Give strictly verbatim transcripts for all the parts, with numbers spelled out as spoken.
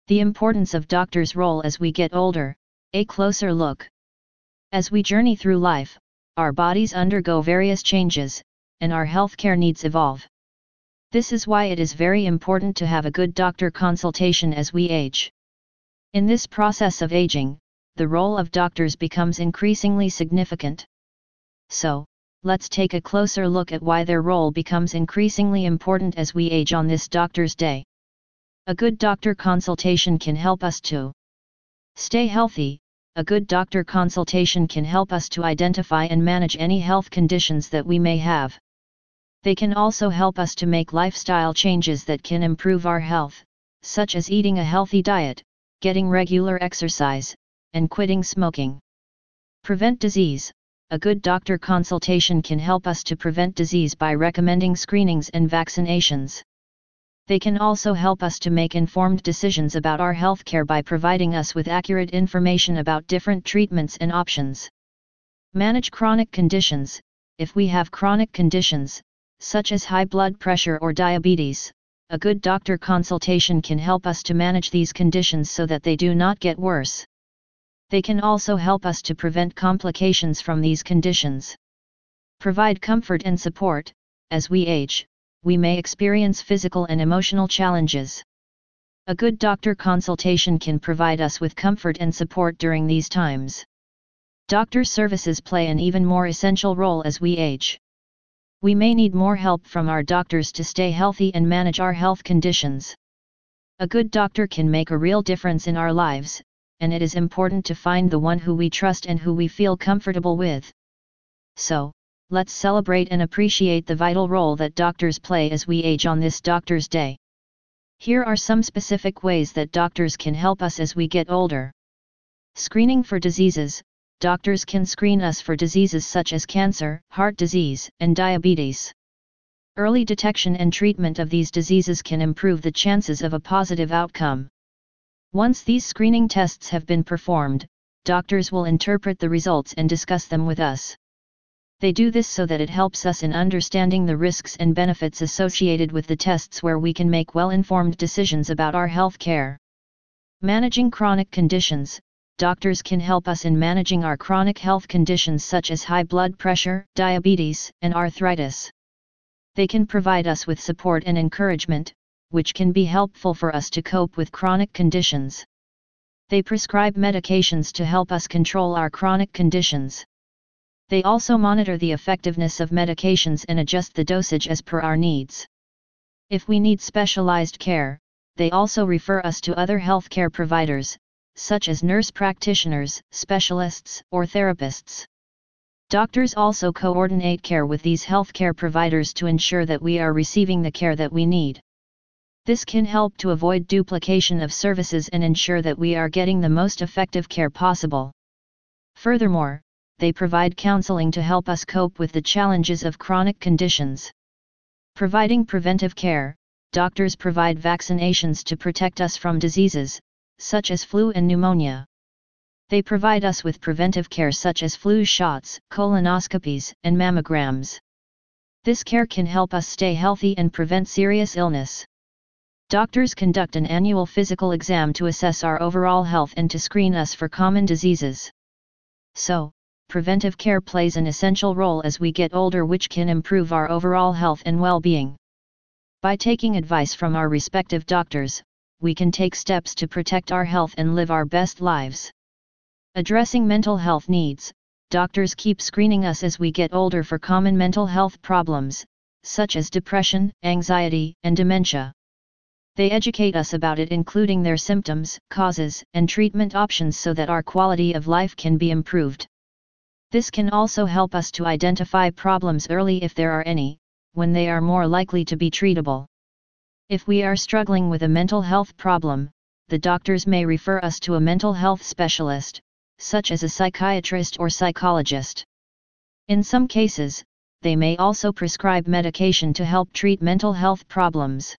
The importance of doctors' role as we get older, a closer look. As we journey through life, our bodies undergo various changes, and our healthcare needs evolve. This is why it is very important to have a good doctor consultation as we age. In this process of aging, the role of doctors becomes increasingly significant. So, let's take a closer look at why their role becomes increasingly important as we age on this Doctor's Day. A good doctor consultation can help us to stay healthy. A good doctor consultation can help us to identify and manage any health conditions that we may have. They can also help us to make lifestyle changes that can improve our health, such as eating a healthy diet, getting regular exercise, and quitting smoking. Prevent disease. A good doctor consultation can help us to prevent disease by recommending screenings and vaccinations. They can also help us to make informed decisions about our healthcare by providing us with accurate information about different treatments and options. Manage chronic conditions. If we have chronic conditions, such as high blood pressure or diabetes, a good doctor consultation can help us to manage these conditions so that they do not get worse. They can also help us to prevent complications from these conditions. Provide comfort and support. As we age, we may experience physical and emotional challenges. A good doctor consultation can provide us with comfort and support during these times. Doctor services play an even more essential role as we age. We may need more help from our doctors to stay healthy and manage our health conditions. A good doctor can make a real difference in our lives, and it is important to find the one who we trust and who we feel comfortable with. So, let's celebrate and appreciate the vital role that doctors play as we age on this Doctor's Day. Here are some specific ways that doctors can help us as we get older. Screening for diseases. Doctors can screen us for diseases such as cancer, heart disease, and diabetes. Early detection and treatment of these diseases can improve the chances of a positive outcome. Once these screening tests have been performed, doctors will interpret the results and discuss them with us. They do this so that it helps us in understanding the risks and benefits associated with the tests, where we can make well-informed decisions about our health care. Managing chronic conditions. Doctors can help us in managing our chronic health conditions such as high blood pressure, diabetes, and arthritis. They can provide us with support and encouragement, which can be helpful for us to cope with chronic conditions. They prescribe medications to help us control our chronic conditions. They also monitor the effectiveness of medications and adjust the dosage as per our needs. If we need specialized care, they also refer us to other healthcare providers, such as nurse practitioners, specialists, or therapists. Doctors also coordinate care with these healthcare providers to ensure that we are receiving the care that we need. This can help to avoid duplication of services and ensure that we are getting the most effective care possible. Furthermore, they provide counseling to help us cope with the challenges of chronic conditions. Providing preventive care. Doctors provide vaccinations to protect us from diseases, such as flu and pneumonia. They provide us with preventive care such as flu shots, colonoscopies, and mammograms. This care can help us stay healthy and prevent serious illness. Doctors conduct an annual physical exam to assess our overall health and to screen us for common diseases. So, preventive care plays an essential role as we get older, which can improve our overall health and well-being. By taking advice from our respective doctors, we can take steps to protect our health and live our best lives. Addressing mental health needs. Doctors keep screening us as we get older for common mental health problems, such as depression, anxiety, and dementia. They educate us about it, including their symptoms, causes, and treatment options, so that our quality of life can be improved. This can also help us to identify problems early if there are any, when they are more likely to be treatable. If we are struggling with a mental health problem, the doctors may refer us to a mental health specialist, such as a psychiatrist or psychologist. In some cases, they may also prescribe medication to help treat mental health problems.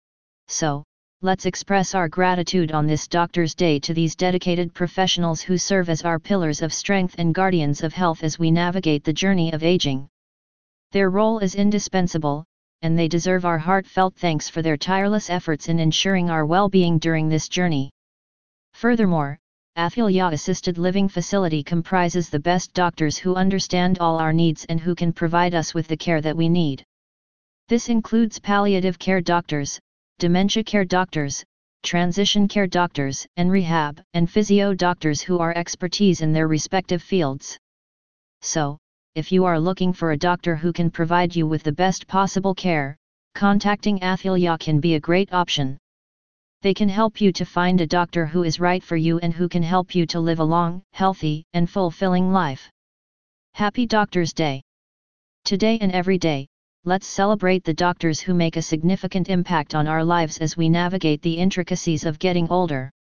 So, let's express our gratitude on this Doctor's Day to these dedicated professionals who serve as our pillars of strength and guardians of health as we navigate the journey of aging. Their role is indispensable, and they deserve our heartfelt thanks for their tireless efforts in ensuring our well-being during this journey. Furthermore, Athilya Assisted Living Facility comprises the best doctors who understand all our needs and who can provide us with the care that we need. This includes palliative care doctors, dementia care doctors, transition care doctors, and rehab and physio doctors who are expertise in their respective fields. So, if you are looking for a doctor who can provide you with the best possible care, contacting Athilya can be a great option. They can help you to find a doctor who is right for you and who can help you to live a long, healthy, and fulfilling life. Happy Doctors' Day! Today and every day, let's celebrate the doctors who make a significant impact on our lives as we navigate the intricacies of getting older.